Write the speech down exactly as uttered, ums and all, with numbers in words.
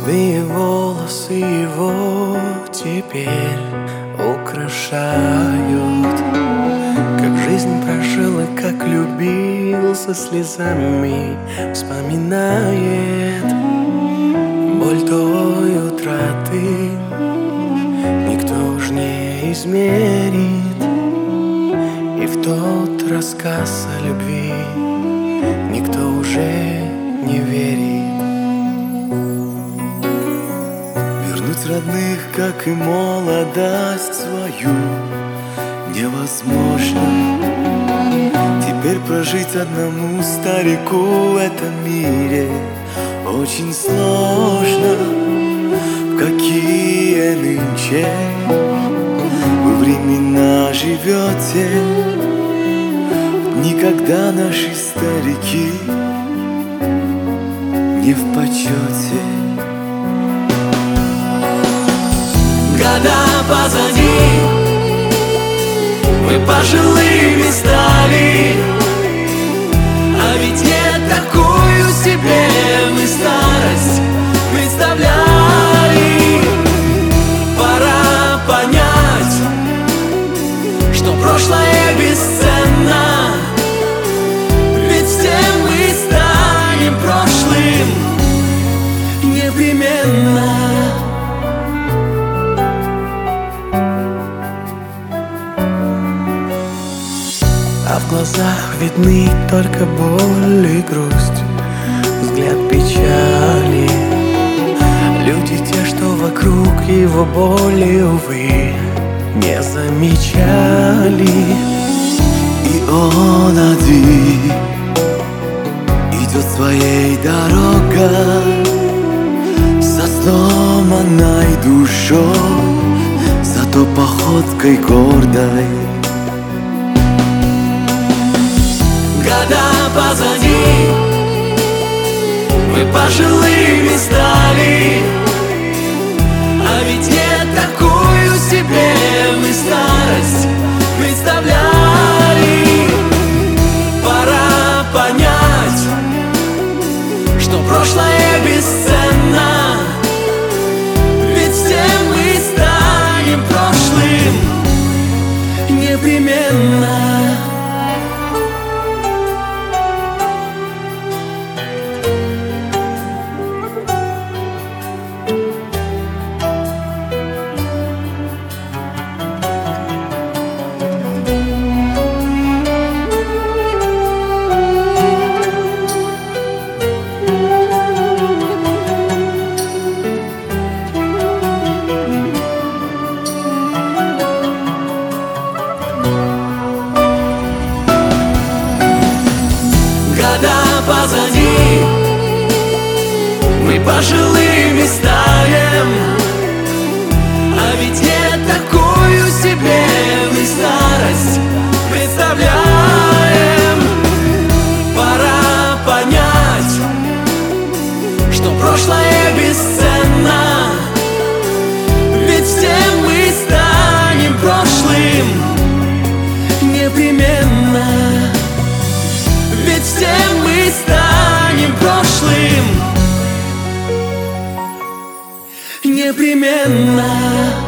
Седые волосы его теперь украшают. Как жизнь прожил и как любил, со слезами вспоминает. Боль той утраты никто уж не измерит, и в тот рассказ о любви никто уже не верит. Вернуть родных, как и молодость свою, невозможно. Теперь прожить одному старику в этом мире очень сложно. В какие нынче вы времена живете, никогда наши старики не в почете. Года позади, мы пожилыми стали, а ведь не такую себе мы старость представляли. Пора понять, что прошлое бесценно, ведь все мы станем прошлым непременно. А в глазах видны только боль и грусть, взгляд печали. Люди те, что вокруг его боли, увы, не замечали. И он один идет своей дорогой, со сломанной душой, зато походкой гордой. Года позади, мы пожилыми стали, а ведь не такую себе мы старость представляли. Пора понять, что прошлое бесценно, ведь все мы станем прошлым непременно. Года позади, мы пожилыми станем, а ведь не такую себе мы старость представляем. Пора понять, что прошлое бесценно, ведь все мы станем прошлым непременно. Ведь все мы станем прошлым непременно.